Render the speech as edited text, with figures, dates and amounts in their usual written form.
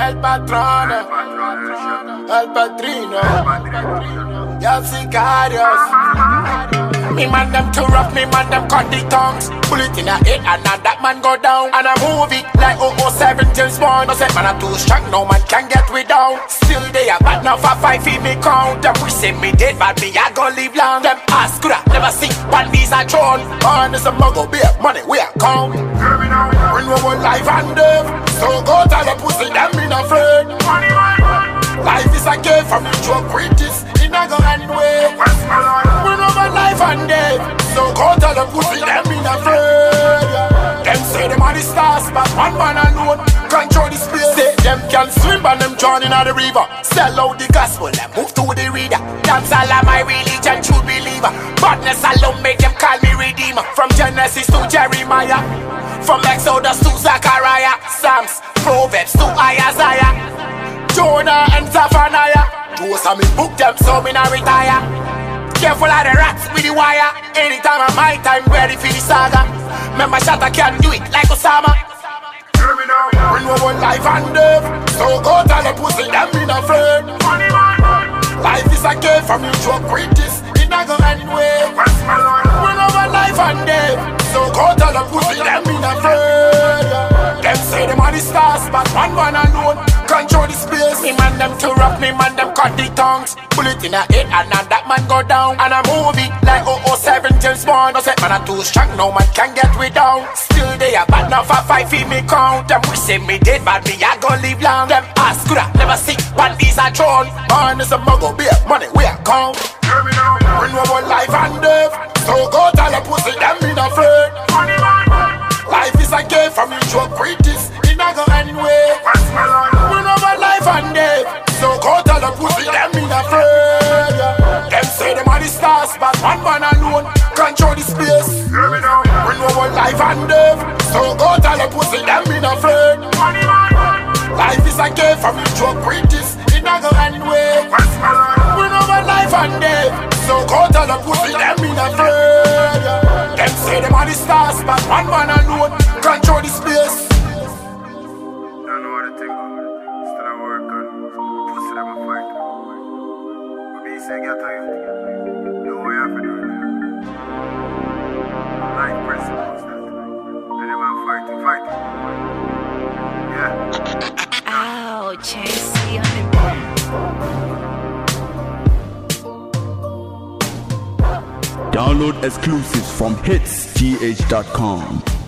El Patrone, El Padrino, Yo Sicarios. Me man them too rough, me man them cut the tongues. Bullet in a head and now that man go down. And I move it like 007 James Bond. No say man I'm too strong, no man can get me down. Still they are bad now for 5 feet me count. Them wish say me dead, but me I gon' live long. Them ass coulda never see one piece of throne. Man is a muggle, beer, money we are count. Bring over life and death. So go tell the pussy them in a afraid. Life is a game from you to a critics. It not go anywhere. Bring over life and death. So go tell the pussy them in a afraid. Them say them are the stars, but one man alone control the space. Say them can swim and them drown in the river. Sell out the gospel and move to the reader. That's all of my religion, true believer. Badness alone make them call me redeemer. From Genesis to Jeremiah, from Exodus to Zechariah, Psalms, Proverbs to Isaiah, Jonah and Zephaniah. Those are me book them so me not retire. Careful of the rats with the wire. Anytime I'm my time ready for the saga. Remember shot I can do it like Osama. Bring over life and death. So go tell the pussy them in a afraid. Life is a game from you to a critics. It not go anywhere. Bring over life and death. So go tell the pussy them in a afraid. Them say them are the stars, but one man alone control the space. Me man them too rough, me man them cut the tongues. Bullet in a head and now that man go down. And I move it like 007 James Bond. No say man I'm too strong, no man can get me down. Still they are bad now for 5 feet me count. Them wish say me dead, but me I gon' live long. Them ass coulda never see one piece of throne. Man is a muggle, beer, money we are count. Bring over life and death. So go tell the pussy them in a afraid. Life is a game from you to a critics. It not go anywhere. Bring over life and death. So go tell the pussy them in a afraid. Them say them are the stars, but one man alone control the space. Bring over life and death. So go tell the pussy them in a afraid. Life is a game from you to a critics. It not go anywhere. Bring over life and death. So go tell the pussy them in a afraid. Them say them are the stars, but one man alone control the space. Don't know what to think of it. Still I work on pussy them a fight. But me say get to you. Do what you have to do. Life principles that. And them a fight. Yeah. Ow, Chasey on the bed. Download exclusives from hitsgh.com.